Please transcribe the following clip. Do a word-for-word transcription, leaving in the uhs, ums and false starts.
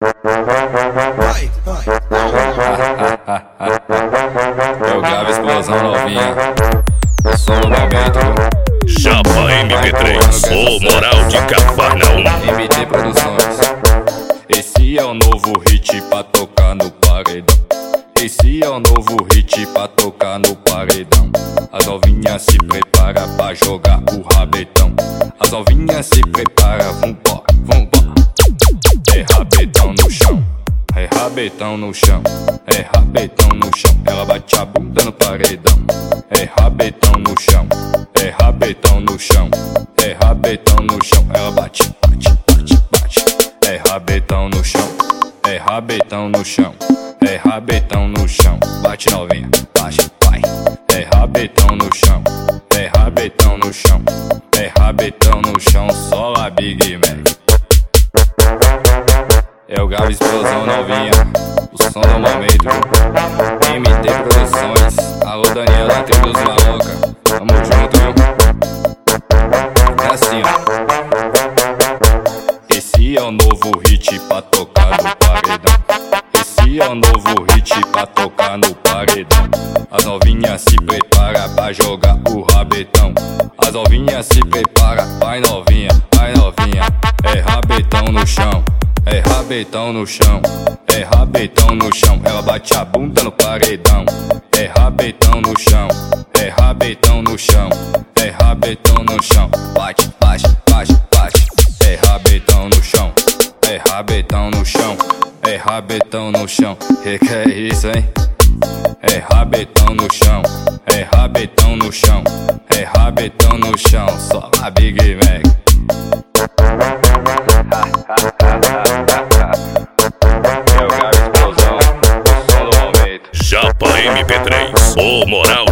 Vai, vai. Eu gravo explosão novinha. Eu sou no momento. Chapa M P três, o moral de Cafarnaum. M T Produções. Esse é o novo hit pra tocar no paredão. Esse é o novo hit pra tocar no paredão. As novinhas se prepara pra jogar o rabetão. As novinhas se prepara, vambora, vambora. É rabetão no chão, é rabetão no chão, é rabetão no chão. Ela bate a bunda no paredão. É rabetão no chão, é rabetão no chão, é rabetão no chão. Ela bate, bate, bate, bate. É rabetão no chão, é rabetão no chão, é rabetão no chão. Bate novinha, bate, vai. É rabetão no chão, é rabetão no chão, é rabetão no chão. Só a Big Mac. Eu gravo explosão novinha, o som do momento. M T Produções, alô Daniela, tribo dos maloca. Tamo junto, viu? É assim, ó. Esse é o novo hit pra tocar no paredão. Esse é o novo hit pra tocar no paredão. As novinhas se prepara pra jogar o rabetão. As novinhas se prepara, vai novinha, vai novinha. É rabetão no chão, é rabetão no chão, é rabetão no chão. Ela bate a bunda no paredão. É rabetão no chão, é rabetão no chão, é rabetão no chão. Bate, bate, bate, bate. É rabetão no chão, é rabetão no chão, é rabetão no chão. Que que é isso, hein? É rabetão no chão, é rabetão no chão, é rabetão no chão. Só a Big Mac. Chapa M P três, o moral